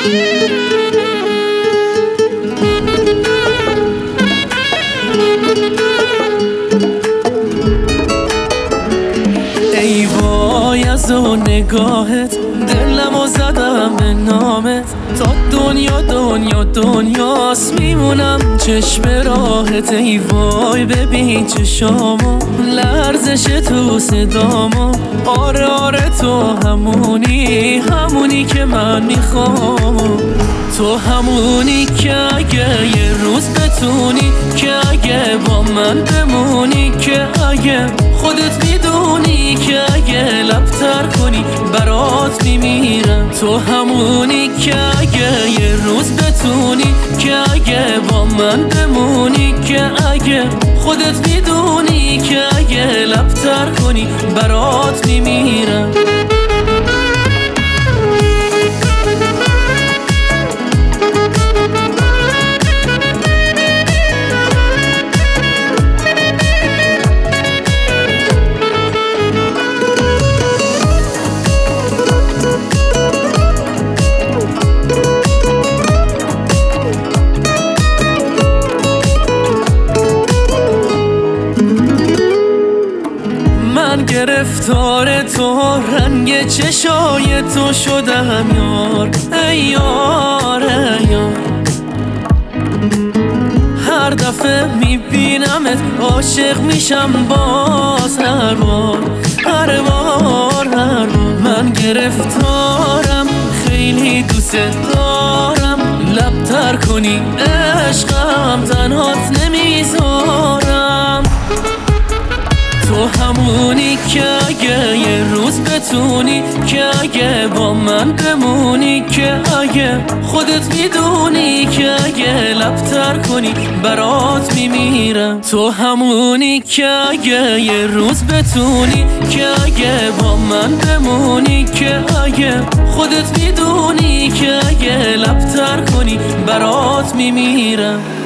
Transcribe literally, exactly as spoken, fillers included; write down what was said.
ای وای از اون نگاهت دلمو زدم به نامت، تا دنیا دنیا دنیاست میمونم چشم راهت. ای وای ببین چشامو، لرزش تو صدامو، آره آره تو همونی همونی که من میخوام. تو همونی که اگه یه روز بتونی، که اگه با من بمونی، که اگه خودت میدونی، که اگه لبتر کنی برات میمیرم. تو همونی که اگه یه روز بتونی، که اگه با من بمونی، که اگه خودت میدونی، که اگه لبتر کنی برات میمیرم. من گرفتار تو، رنگ چشای تو شدم یار، ای یار ای یار. هر دفعه میبینمت عاشق میشم باز، هر بار هر بار هر بار. من گرفتارم خیلی دوست دارم، لبتر کنی عشقم تنهات نمیذارم. تو همونی که اگه یه روز بتونی، که اگه با من بمونی، که اگه خودت میدونی، که اگه لبتر کنی برات میمیرم. تو همونی که اگه یه روز بتونی، که اگه با من بمونی، که اگه خودت میدونی، که اگه لبتر کنی برات میمیرم.